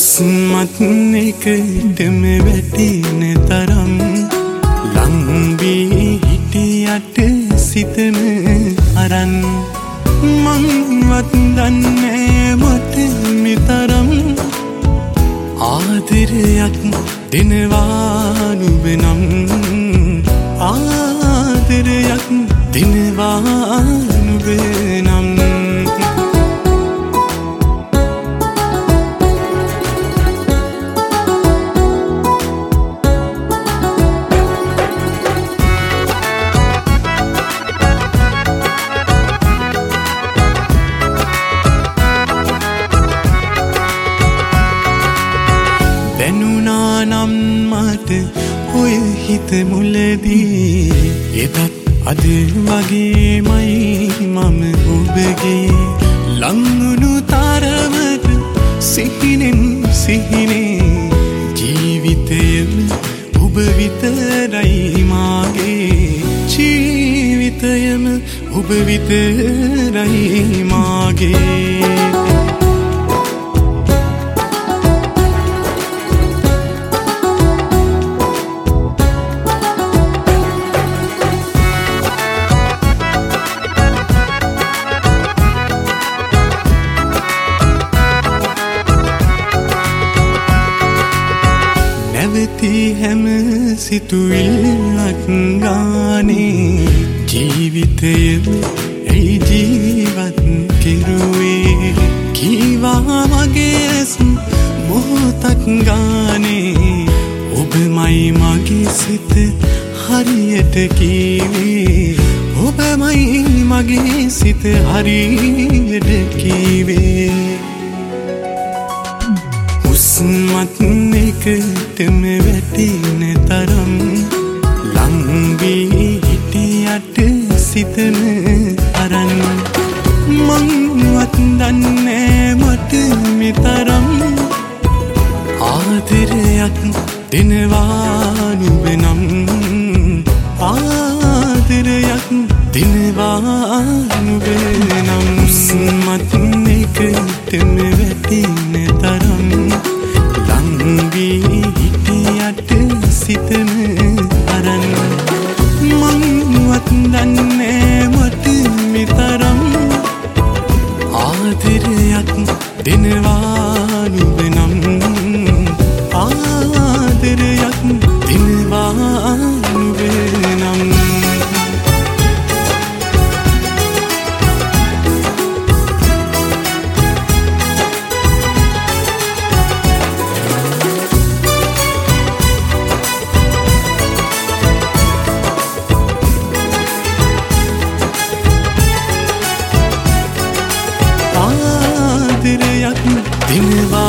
හුස්මත් එකටම වැටෙන තරම් ලං වී හිටියට සිතන අරන් මංවත් දන්නේ මට මෙතරම් ආදරයක් දෙනවා නුඹ නම් ආදරයක් දෙනවා නුඹ නම් නම් මට ඔය හිත මුලදී එදත් අද වගේමයි මම ඔබගේ ලංවුණු තරමට සිහිනෙන් සිහිනේ ජීවිතයම ඔබ විතරයි මාගේ ජීවිතයම ඔබ විතරයි මාගේ හැම සිතුවිල්ලක් ගානේ ජීවිතය ඇයි ජීවත් කෙරුවේ කීවා වගේ මොහොතක් ගානේ ඔබමයි මගේ සිත හරියට කීවේ ඔබමයි මගේ සිත හරියට කීවේ හුස්මත් එකටම වැටෙන තරම් ලං වී හිටියට සිතන අරන් මංවත් දන්නේ මට මෙතරම් ආදරයක් දෙනවා නුඹ නම් ආදරයක් දෙනවා නුඹ නම් හුස්මත් එකටම වැටෙන තරම් ලංවී හිටියට සිතන අරන් මංවත් දන්නේ මට මෙතරම් ආදරයක් දෙනවා නුඹ නම් ආදරයක් දෙනවා නුඹ නම් ආදරයක් දෙනවා